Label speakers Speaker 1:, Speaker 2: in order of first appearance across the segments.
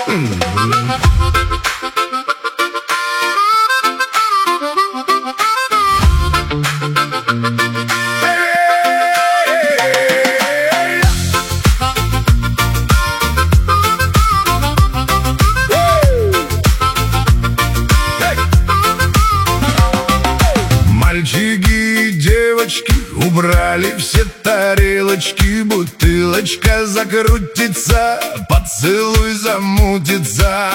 Speaker 1: Мальчики и девочки убрали все тарелочки, бутылочка закрутится, поцелуй замутится,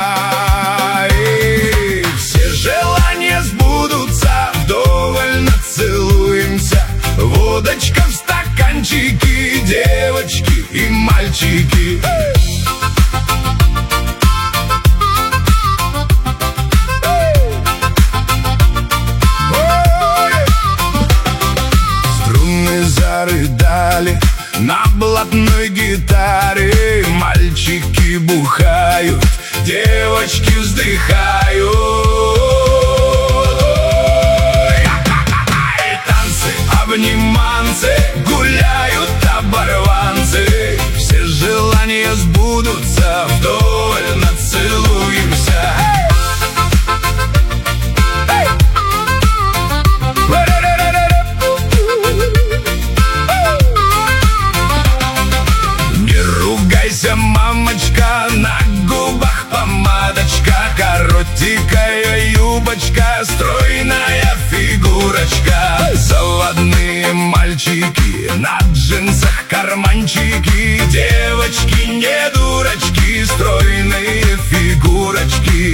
Speaker 1: и все желания сбудутся, вдоволь нацелуемся. Водочка в стаканчике, девочки и мальчики. Зарыдали на блатной гитаре, мальчики бухают, девочки вздыхают. Танцы, обниманцы, гуляют оборванцы, все желания сбудутся, вдоволь нацелуемся. Мамочка, на губах помадочка, коротенькая юбочка, стройная фигурочка. Заводные мальчики, на джинсах карманчики, девочки не дурочки, стройные фигурочки.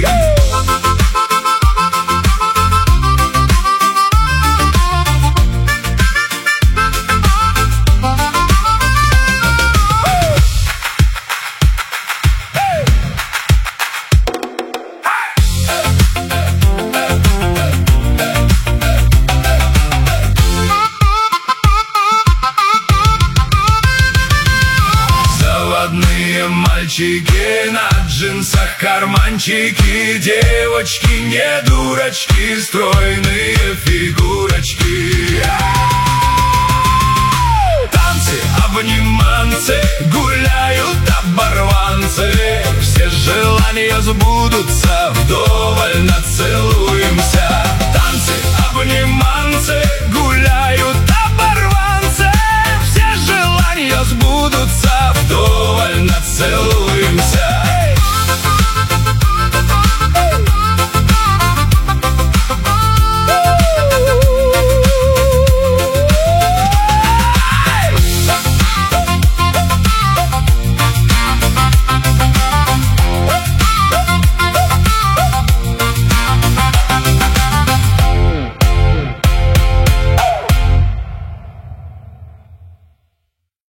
Speaker 1: Мальчики, на джинсах карманчики, девочки не дурочки, стройные фигурочки. Танцы, обниманцы, гуляют оборванцы, все желания сбудутся, вдоволь нацелуемся. Танцы, обниманцы, гуляют оборванцы, все желания сбудутся, вдоволь нацелуемся.